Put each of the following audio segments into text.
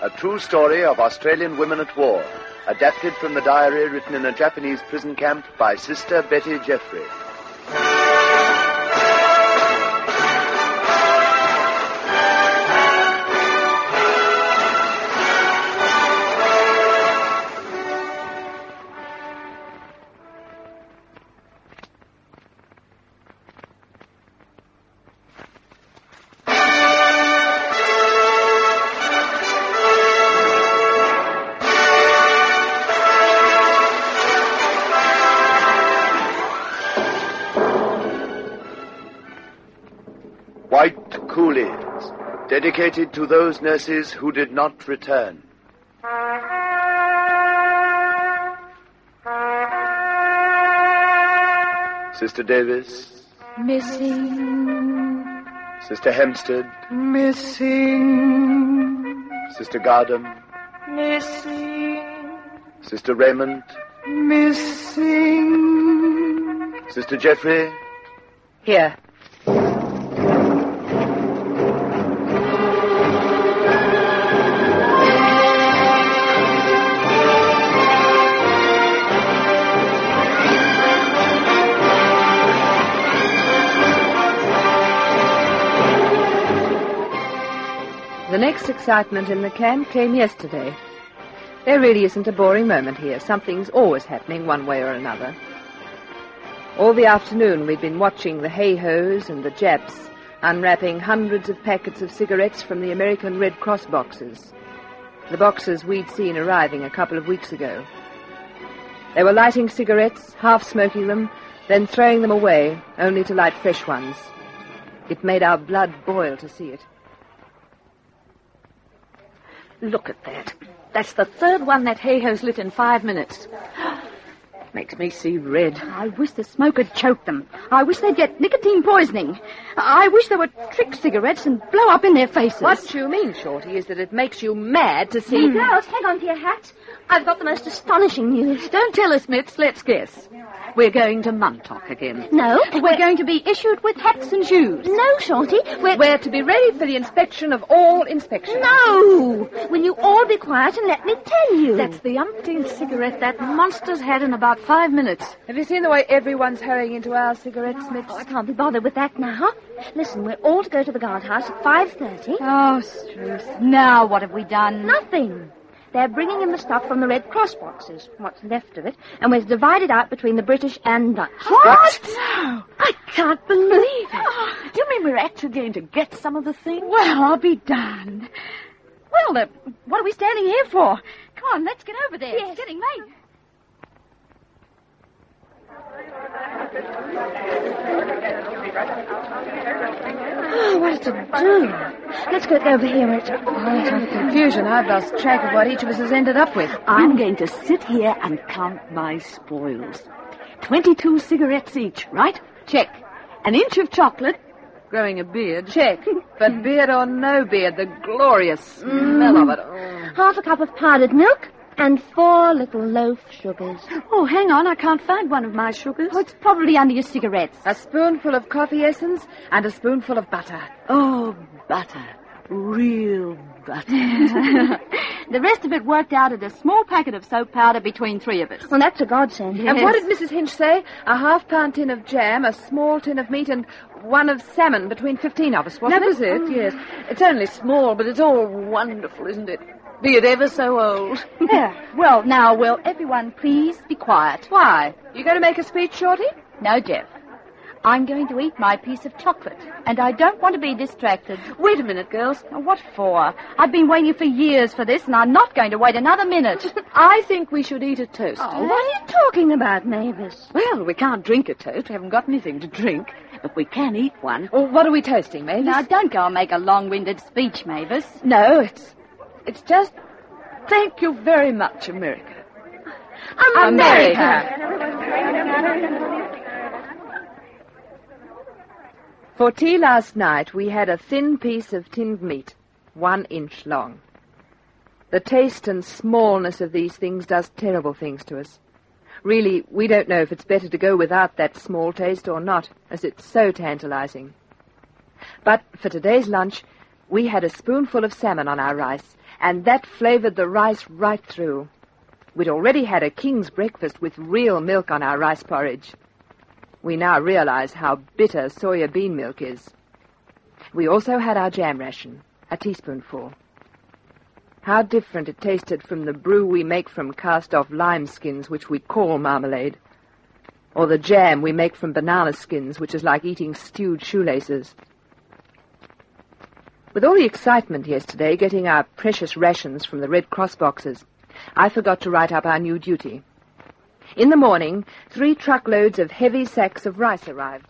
a true story of Australian women at war, adapted from the diary written in a Japanese prison camp by Sister Betty Jeffrey. White Coolies, dedicated to those nurses who did not return. Sister Davis. Missing. Sister Hempstead. Missing. Sister Gardam. Missing. Sister Raymond. Missing. Sister Jeffrey. Here. The next excitement in the camp came yesterday. There really isn't a boring moment here. Something's always happening one way or another. All the afternoon we've been watching the hay-hos and the Japs unwrapping hundreds of packets of cigarettes from the American Red Cross boxes. The boxes we'd seen arriving a couple of weeks ago. They were lighting cigarettes, half-smoking them, then throwing them away, only to light fresh ones. It made our blood boil to see it. Look at that. That's the third one that hay-ho's lit in 5 minutes. Makes me see red. I wish the smoke had choked them. I wish they'd get nicotine poisoning. I wish they would trick cigarettes and blow up in their faces. What you mean, Shorty, is that it makes you mad to see... Girls, hang on to your hats. I've got the most astonishing news. Don't tell us, Mitz. Let's guess. We're going to Montauk again. No, We're going to be issued with hats and shoes. No, Shorty. We're to be ready for the inspection of all inspections. No! Will you all be quiet and let me tell you? That's the umpteenth cigarette that monster's had in about 5 minutes. Have you seen the way everyone's hurrying into our cigarettes, Mitch? Oh, I can't be bothered with that now. Listen, we're all to go to the guardhouse at 5:30. Oh, Struth. Now what have we done? Nothing. They're bringing in the stuff from the Red Cross boxes, what's left of it, and we're divided out between the British and Dutch. What? No. I can't believe it. You mean we're actually going to get some of the things? Well, I'll be darned. Well, what are we standing here for? Come on, let's get over there. Yes. It's getting late. Oh, what to do? Let's go over here where it's quiet. The confusion. I've lost track of what each of us has ended up with. I'm going to sit here and count my spoils. 22 cigarettes each, right? Check. An inch of chocolate. Growing a beard. Check. But beard or no beard, the glorious smell of it. Oh. Half a cup of powdered milk and 4 little loaf sugars. Oh, hang on. I can't find one of my sugars. Oh, it's probably under your cigarettes. A spoonful of coffee essence and a spoonful of butter. Oh, butter. Real butter. The rest of it worked out at a small packet of soap powder between 3 of us. Well, that's a godsend. And what did Mrs. Hinch say? A half-pound tin of jam, a small tin of meat, and 1 of salmon between 15 of us, wasn't That was it, yes. It's only small, but it's all wonderful, isn't it? Be it ever so old. Yeah. Well, now, will everyone please be quiet? Why? You going to make a speech, Shorty? No, Jeff. I'm going to eat my piece of chocolate, and I don't want to be distracted. Wait a minute, girls. What for? I've been waiting for years for this, and I'm not going to wait another minute. I think we should eat a toast. Oh, what are you talking about, Mavis? Well, we can't drink a toast. We haven't got anything to drink. But we can eat one. Well, what are we toasting, Mavis? Now, don't go and make a long-winded speech, Mavis. No, it's just thank you very much, America. America! For tea last night, we had a thin piece of tinned meat, 1 inch long. The taste and smallness of these things does terrible things to us. Really, we don't know if it's better to go without that small taste or not, as it's so tantalizing. But for today's lunch, we had a spoonful of salmon on our rice, and that flavored the rice right through. We'd already had a king's breakfast with real milk on our rice porridge. We now realize how bitter soya bean milk is. We also had our jam ration, a teaspoonful. How different it tasted from the brew we make from cast-off lime skins, which we call marmalade. Or the jam we make from banana skins, which is like eating stewed shoelaces. With all the excitement yesterday, getting our precious rations from the Red Cross boxes, I forgot to write up our new duty. In the morning, 3 truckloads of heavy sacks of rice arrived.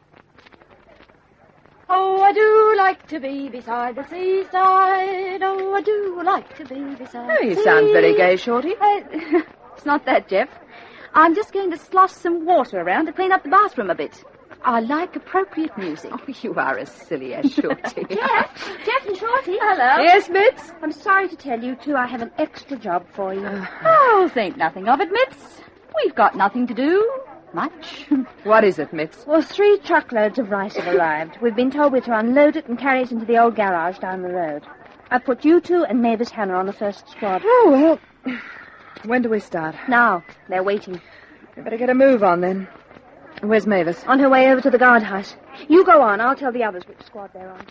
Oh, I do like to be beside the seaside. Oh, I do like to be beside Oh, the you sea. sound very gay, Shorty. It's not that, Jeff. I'm just going to slosh some water around to clean up the bathroom a bit. I like appropriate music. Oh, you are as silly as Shorty. Jeff and Shorty. Hello. Yes, Mitz? I'm sorry to tell you two I have an extra job for you. Oh, think nothing of it, Mitz. We've got nothing to do. Much. What is it, Mitz? Well, 3 truckloads of rice have arrived. We've been told we're to unload it and carry it into the old garage down the road. I've put you two and Mavis Hannah on the first squad. Oh, well, when do we start? Now, they're waiting. We better get a move on, then. Where's Mavis? On her way over to the guardhouse. You go on. I'll tell the others which squad they're on.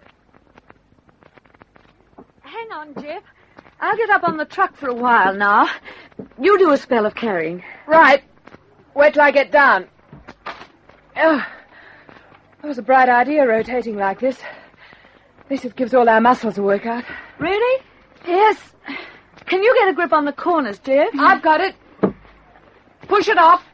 Hang on, Jeff. I'll get up on the truck for a while now. You do a spell of carrying. Right. Where till I get down? Oh, that was a bright idea, rotating like this. At least it gives all our muscles a workout. Really? Yes. Can you get a grip on the corners, Jeff? I've got it. Push it off.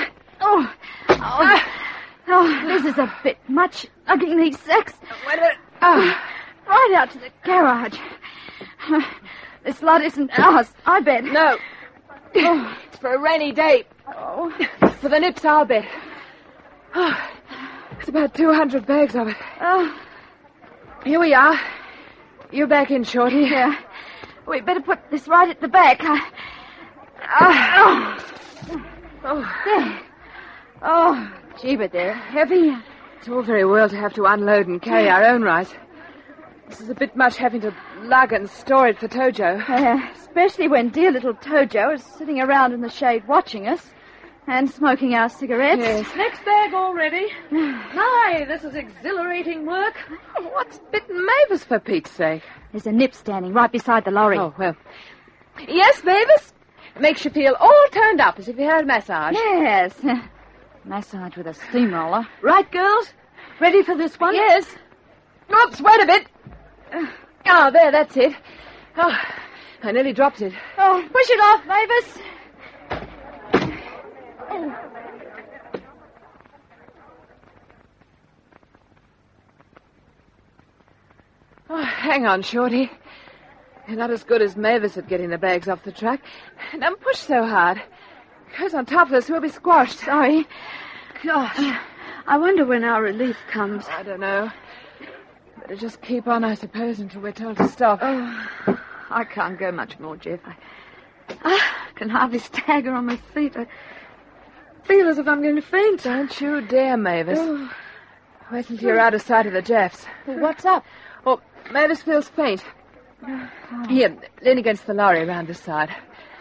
Oh, this is a bit much, lugging these sacks Wait a minute. Oh. right out to the garage. This lot isn't ours, I bet. No. It's for a rainy day. Oh. For the nips, I'll bet. Oh, it's about 200 bags of it. Oh, Here we are. You back in, Shorty. yeah. We'd better put this right at the back. There. Oh, gee, but they're heavy. It's all very well to have to unload and carry our own rice. This is a bit much having to lug and store it for Tojo. Especially when dear little Tojo is sitting around in the shade watching us and smoking our cigarettes. Yes. Next bag already. My, this is exhilarating work. What's bitten Mavis, for Pete's sake? There's a nip standing right beside the lorry. Oh, well. Yes, Mavis? Makes you feel all turned up as if you had a massage. Yes. Massage with a steamroller. Right, girls? Ready for this one? Yes. Oops, wait a bit. Oh, there, that's it. Oh, I nearly dropped it. Oh, push it off, Mavis. Oh, hang on, Shorty. You're not as good as Mavis at getting the bags off the truck. Don't push so hard. It goes on top of us, we'll be squashed. Sorry. Gosh, I wonder when our relief comes. I don't know. Better just keep on, I suppose, until we're told to stop. Oh, I can't go much more, Jeff. I can hardly stagger on my feet. I feel as if I'm going to faint. Don't you dare, Mavis. Oh. Wait until you're out of sight of the Jaffs. What's up? Oh, Mavis feels faint. Here, lean against the lorry around this side.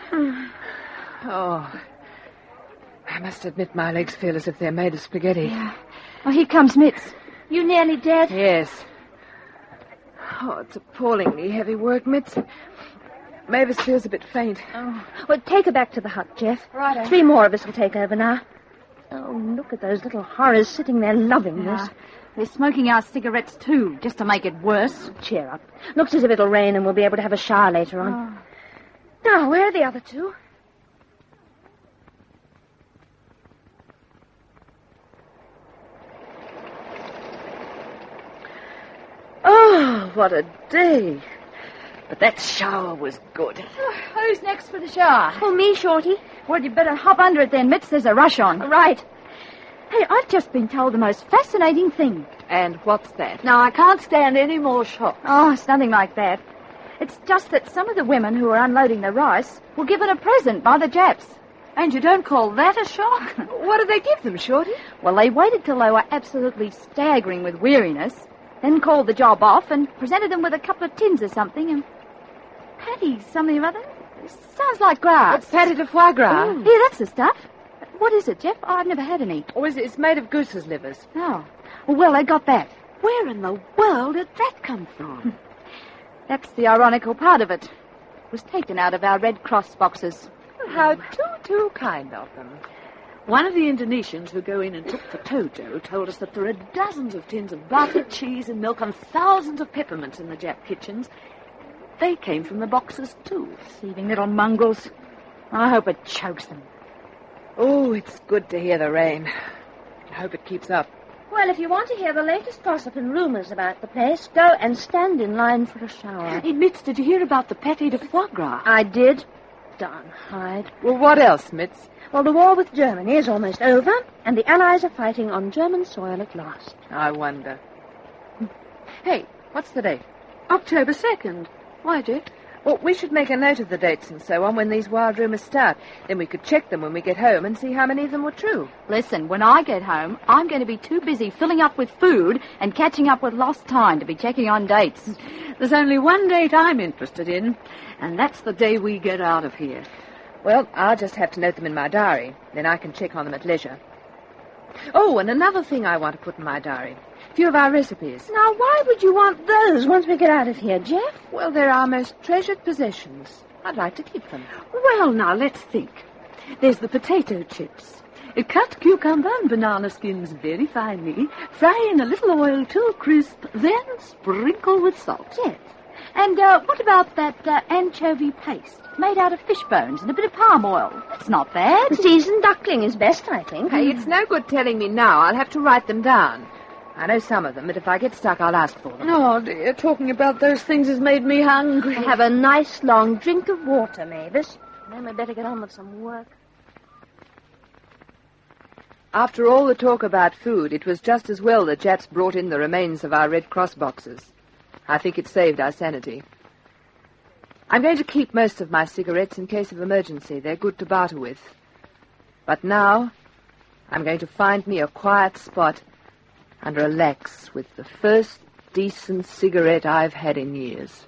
Oh, I must admit my legs feel as if they're made of spaghetti. Yeah. Oh, here comes Mitz. You nearly dead? Yes. Oh, it's appallingly heavy work, Mitz. Mavis feels a bit faint. Oh. Well, take her back to the hut, Jeff. Righto. 3 more of us will take over now. Oh, look at those little horrors sitting there loving Yeah. this. They're smoking our cigarettes, too, just to make it worse. Cheer up. Looks as if it'll rain and we'll be able to have a shower later on. Now, where are the other 2? Oh, what a day. But that shower was good. Who's next for the shower? Oh, me, Shorty. Well, you better hop under it then, Mitz. There's a rush on. Right. Hey, I've just been told the most fascinating thing. And what's that? Now, I can't stand any more shocks. Oh, it's nothing like that. It's just that some of the women who are unloading the rice were given a present by the Japs. And you don't call that a shock? What did they give them, Shorty? Well, they waited till they were absolutely staggering with weariness, Then called the job off and presented them with a couple of tins or something and patty something or other. Sounds like grass. It's patty de foie gras. Yeah, that's the stuff. What is it, Jeff? Oh, I've never had any. Or is it? It's made of goose's livers. Oh. Well, they got that. Where in the world did that come from? That's the ironical part of it. It was taken out of our Red Cross boxes. How too kind of them. One of the Indonesians who go in and took the Tojo told us that there are dozens of tins of butter, cheese, and milk and thousands of peppermints in the Jap kitchens. They came from the boxes, too. Thieving little mongrels. I hope it chokes them. Oh, it's good to hear the rain. I hope it keeps up. Well, if you want to hear the latest gossip and rumours about the place, go and stand in line for a shower. Hey, Mitz, did you hear about the pâté de foie gras? I did. Darn hide. Well, what else, Mitz? Well, the war with Germany is almost over, and the Allies are fighting on German soil at last. I wonder. Hey, what's the date? October 2nd. Why, Jeff? Well, we should make a note of the dates and so on when these wild rumours start. Then we could check them when we get home and see how many of them were true. Listen, when I get home, I'm going to be too busy filling up with food and catching up with lost time to be checking on dates. There's only one date I'm interested in, and that's the day we get out of here. Well, I'll just have to note them in my diary. Then I can check on them at leisure. Oh, and another thing I want to put in my diary. A few of our recipes. Now, why would you want those once we get out of here, Jeff? Well, they're our most treasured possessions. I'd like to keep them. Well, now, let's think. There's the potato chips. Cut cucumber and banana skins very finely, fry in a little oil till crisp, then sprinkle with salt. Yes. And what about that anchovy paste made out of fish bones and a bit of palm oil? That's not bad. The seasoned duckling is best, I think. Hey, it's no good telling me now. I'll have to write them down. I know some of them, but if I get stuck, I'll ask for them. Oh, dear, talking about those things has made me hungry. Have a nice long drink of water, Mavis. Then we'd better get on with some work. After all the talk about food, it was just as well the Japs brought in the remains of our Red Cross boxes. I think it saved our sanity. I'm going to keep most of my cigarettes in case of emergency. They're good to barter with. But now, I'm going to find me a quiet spot and relax with the first decent cigarette I've had in years.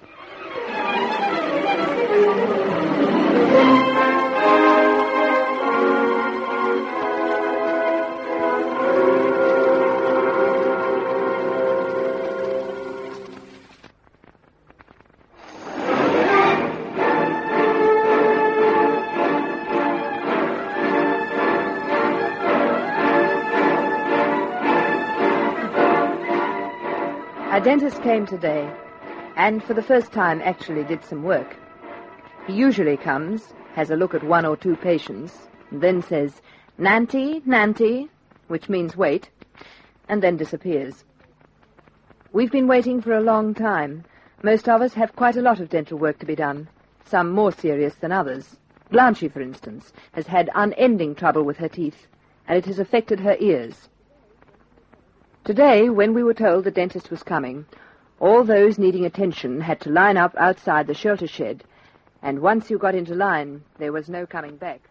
Our dentist came today, and for the first time actually did some work. He usually comes, has a look at one or two patients, and then says, "Nanti, Nanti," which means wait, and then disappears. We've been waiting for a long time. Most of us have quite a lot of dental work to be done, some more serious than others. Blanche, for instance, has had unending trouble with her teeth, and it has affected her ears. Today, when we were told the dentist was coming, all those needing attention had to line up outside the shelter shed, and once you got into line, there was no coming back.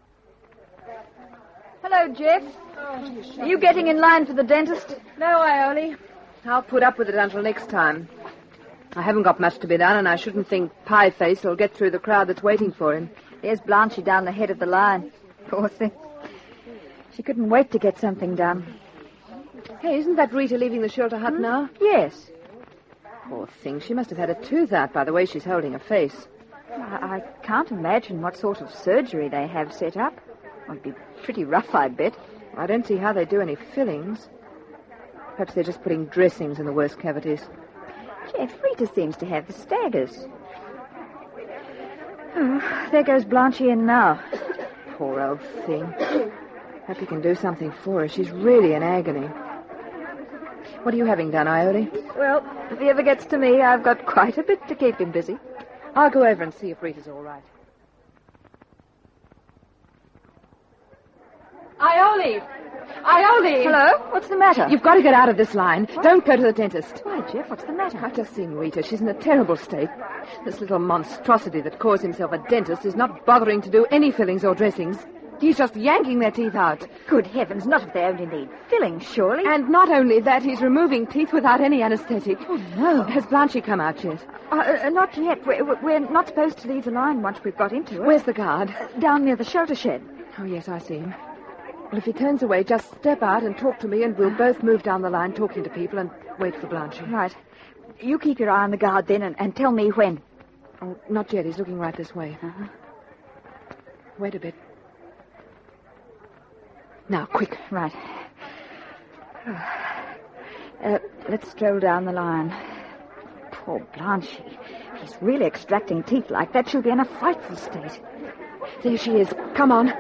Hello, Jeff. Are you getting in line for the dentist? No, Iole. I'll put up with it until next time. I haven't got much to be done, and I shouldn't think Pieface will get through the crowd that's waiting for him. There's Blanchie down the head of the line. Poor thing. She couldn't wait to get something done. Hey, isn't that Rita leaving the shelter hut now? Yes. Poor thing. She must have had a tooth out by the way she's holding her face. I can't imagine what sort of surgery they have set up. It'd be pretty rough, I bet. I don't see how they do any fillings. Perhaps they're just putting dressings in the worst cavities. Jeff, Rita seems to have the staggers. Oh, there goes Blanchie in now. Poor old thing. Hope you can do something for her. She's really in agony. What are you having done, Iole? Well, if he ever gets to me, I've got quite a bit to keep him busy. I'll go over and see if Rita's all right. Iole! Iole! Hello? What's the matter? You've got to get out of this line. What? Don't go to the dentist. Why, Jeff, what's the matter? I've just seen Rita. She's in a terrible state. This little monstrosity that calls himself a dentist is not bothering to do any fillings or dressings. He's just yanking their teeth out. Good heavens, not if they only need filling, surely. And not only that, he's removing teeth without any anesthetic. Oh, no. Has Blanchie come out yet? Not yet. We're not supposed to leave the line once we've got into it. Where's the guard? Down near the shelter shed. Oh, yes, I see him. Well, if he turns away, just step out and talk to me, and we'll both move down the line talking to people and wait for Blanchie. Right. You keep your eye on the guard then and tell me when. Oh, not yet. He's looking right this way. Uh-huh. Wait a bit. Now, quick. Right. Let's stroll down the line. Poor Blanchie. If he's really extracting teeth like that, she'll be in a frightful state. There she is. Come on.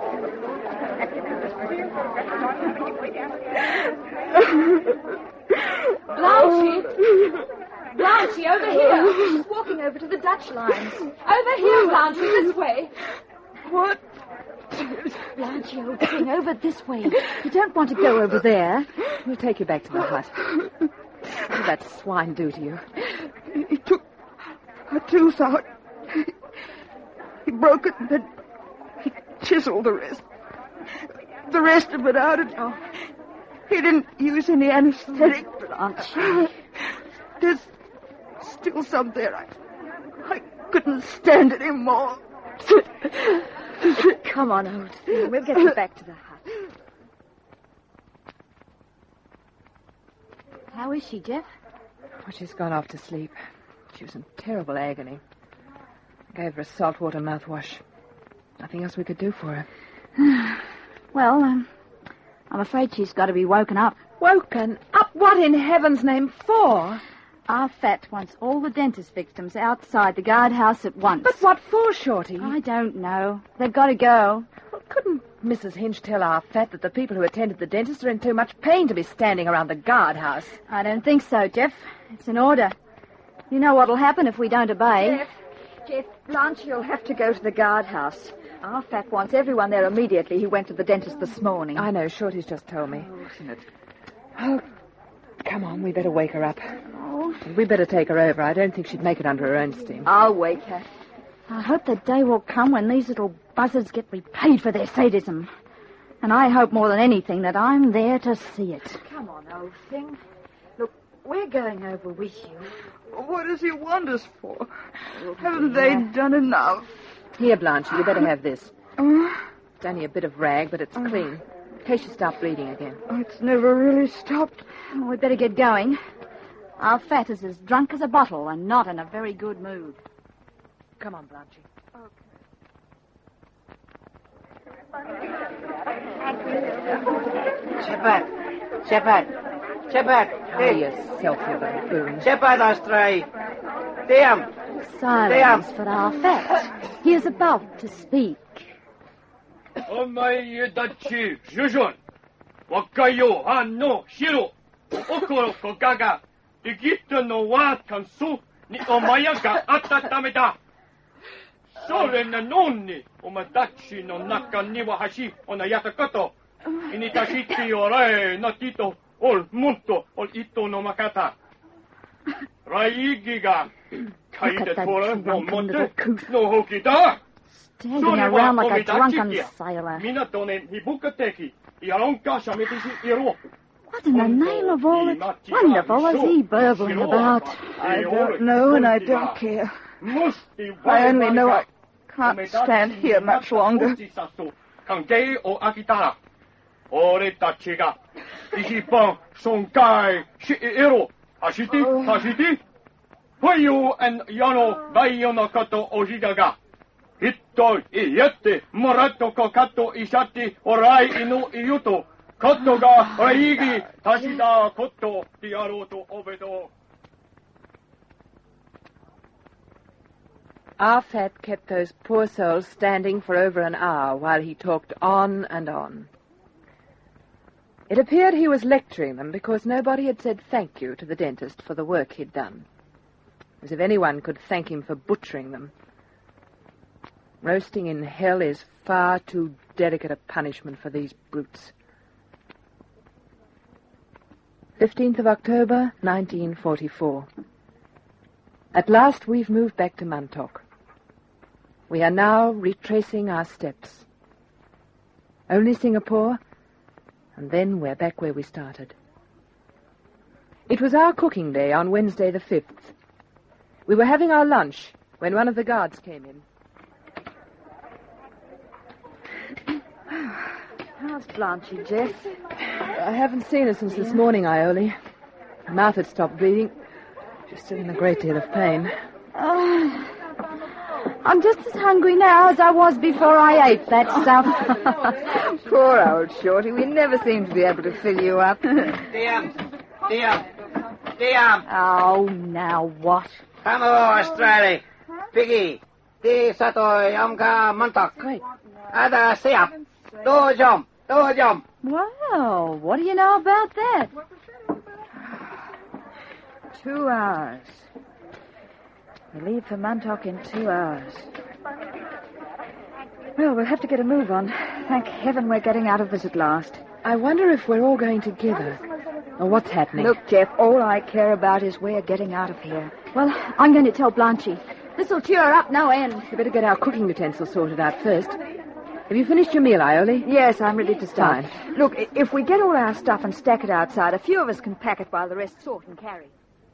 Blanchie! Blanchie, over here! She's walking over to the Dutch lines. Over here, Blanchie, this way. What? Blanchie, old thing, over this way. You don't want to go over there. We'll take you back to the hut. What did that swine do to you? He took a tooth out. He broke it and then he chiseled the rest of it out. And he didn't use any anesthetic. Blanchie. There's still some there. I couldn't stand it anymore. Come on, old thing. We'll get you back to the hut. How is she, Jeff? Oh, she's gone off to sleep. She was in terrible agony. I gave her a saltwater mouthwash. Nothing else we could do for her. Well, I'm afraid she's got to be woken up. Woken up? What in heaven's name for? Our Fat wants all the dentist victims outside the guardhouse at once. But what for, Shorty? I don't know. They've got to go. Well, couldn't Mrs. Hinch tell our Fat that the people who attended the dentist are in too much pain to be standing around the guardhouse? I don't think so, Jeff. It's an order. You know what'll happen if we don't obey. Jeff, Blanchie will have to go to the guardhouse. Our Fat wants everyone there immediately. He went to the dentist this morning. I know. Shorty's just told me. Oh, come on. We better wake her up. Oh. We better take her over. I don't think she'd make it under her own steam. I'll wake her. I hope the day will come when these little buzzards get repaid for their sadism. And I hope more than anything that I'm there to see it. Come on, old thing. Look, we're going over with you. What does he want us for? Haven't they done enough? Here, Blanchie, you better have this. It's only a bit of rag, but it's clean. In case you start bleeding again. It's never really stopped. Well, we'd better get going. Our Fat is as drunk as a bottle and not in a very good mood. Come on, Blanchie. Shepherd. Oh, yourself, you buffoon. Shepherd, Astray. Damn. Silence for our Fat. He is about to speak. Omae dachi, Jujon. Wakayo, no, Shiro. Okoro kogaga. Igito no wa kansu ni omaya ga atatameda. Sore na nonni, omadachi no naka ni wa hashi onayata koto. Initashiti ore no tito ol munto ol ito no makata. Raigi ga kaide tora no monte no hokita. Standing around like a drunken sailor. Minatone hibukateki. Iaronka shametishi iro. What in the name of all that's wonderful is he burbling about? I don't know and I don't care. I only know I can't stand here much longer. Kangei o akitara. Ore tachi ga ichiban sonkai shiiro. Hashiti. Hoyu and Yano Gaio Kato Ojigaga. Hitto Iete Morato Kokato Ishati Orai Inu Iyuto. Koto ga Raigi Tashida Koto Diaroto Obedo. Our Fat kept those poor souls standing for over an hour while he talked on and on. It appeared he was lecturing them because nobody had said thank you to the dentist for the work he'd done. As if anyone could thank him for butchering them. Roasting in hell is far too delicate a punishment for these brutes. 15th of October, 1944. At last we've moved back to Montauk. We are now retracing our steps. Only Singapore, and then we're back where we started. It was our cooking day on Wednesday the 5th. We were having our lunch when one of the guards came in. How's Blanchie, Jeff? I haven't seen her since this morning, Iole. Her mouth had stopped bleeding. She's still in a great deal of pain. Oh, I'm just as hungry now as I was before I ate that stuff. Poor old Shorty. We never seem to be able to fill you up. Diam. Oh, now what? Hello, Australia. Piggy. Di satoy amka mantak. Wait. Ada siap. Do jom. Well, what do you know about that? 2 hours. We leave for Montauk in 2 hours. Well, we'll have to get a move on. Thank heaven we're getting out of this at last. I wonder if we're all going together. Or what's happening? Look, Jeff, all I care about is we're getting out of here. Well, I'm going to tell Blanchie. This'll cheer her up no end. We better get our cooking utensils sorted out first. Have you finished your meal, Iole? Yes, I'm ready to start. Fine. Look, if we get all our stuff and stack it outside, a few of us can pack it while the rest sort and carry.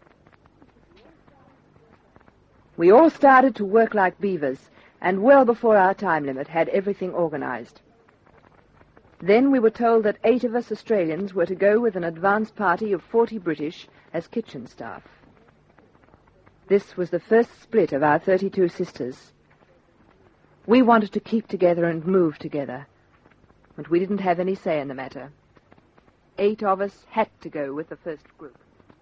We all started to work like beavers, and well before our time limit had everything organized. Then we were told that 8 of us Australians were to go with an advance party of 40 British as kitchen staff. This was the first split of our 32 sisters. We wanted to keep together and move together, but we didn't have any say in the matter. 8 of us had to go with the first group.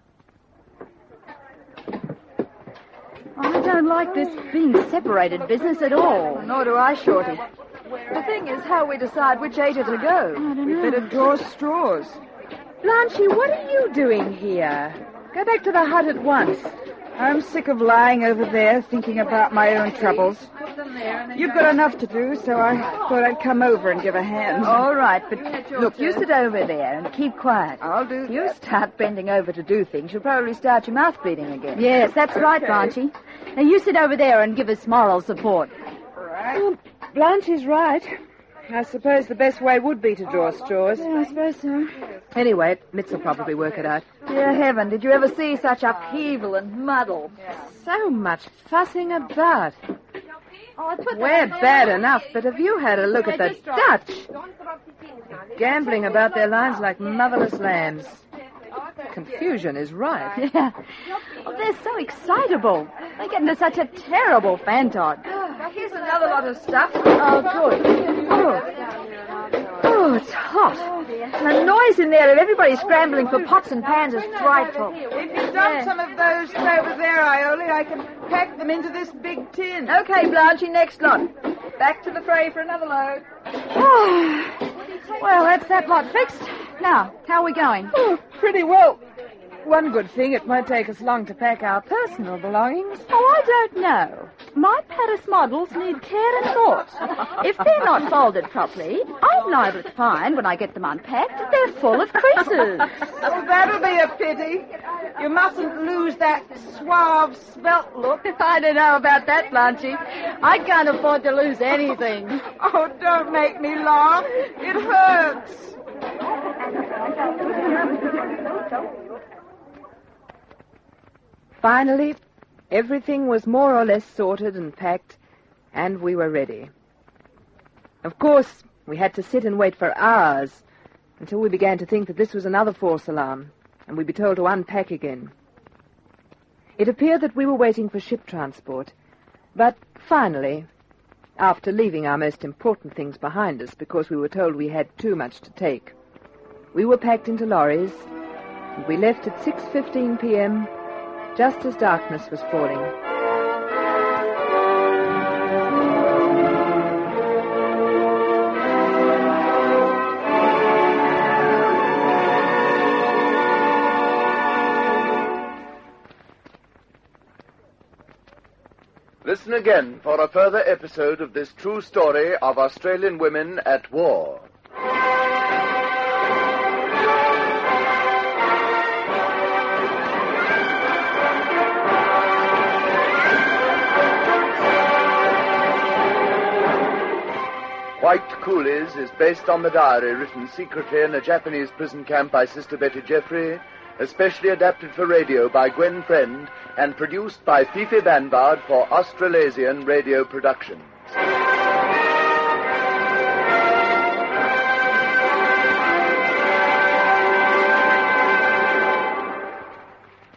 I don't like this being separated business at all. Nor do I, Shorty. The thing is how we decide which 8 are to go. I don't We know. better draw straws. Blanchie, what are you doing here? Go back to the hut at once. I'm sick of lying over there thinking about my own troubles. You've got enough to do, so I thought I'd come over and give a hand. All right, but look, you sit over there and keep quiet. I'll do If you start bending over to do things, you'll probably start your mouth bleeding again. Yes, that's right, Blanchie. Now you sit over there and give us moral support. right. Blanchie's right. I suppose the best way would be to draw straws. Yeah, I suppose so. Anyway, Mitz will probably work it out. Dear heaven, did you ever see such upheaval and muddle? So much fussing about. Oh, We're bad enough, but have you had a look at the Dutch? Gambling about their lives like motherless lambs. Confusion is right. Yeah. Oh, they're so excitable. They get into such a terrible fantod. Here's another lot of stuff. Oh, good. Oh, it's hot. And the noise in there of everybody scrambling for pots and pans is frightful. If you dump some of those over there, Iole, I can pack them into this big tin. Okay, Blanchie, next lot. Back to the fray for another load. Well, that's that lot fixed. Now, how are we going? Oh, pretty well. One good thing, it won't take us long to pack our personal belongings. Oh, I don't know. My Paris models need care and thought. If they're not folded properly, I'm liable to find, when I get them unpacked, that they're full of creases. Oh, that'll be a pity. You mustn't lose that suave, svelte look. I don't know about that, Blanchie. I can't afford to lose anything. Oh, don't make me laugh. It hurts. Finally, everything was more or less sorted and packed, and we were ready. Of course, we had to sit and wait for hours until we began to think that this was another false alarm, and we'd be told to unpack again. It appeared that we were waiting for ship transport, but finally, after leaving our most important things behind us because we were told we had too much to take, we were packed into lorries, and we left at 6:15 p.m., just as darkness was falling. Listen again for a further episode of this true story of Australian women at war. White Coolies is based on the diary written secretly in a Japanese prison camp by Sister Betty Jeffrey, especially adapted for radio by Gwen Friend, and produced by Fifi Vanguard for Australasian Radio Production.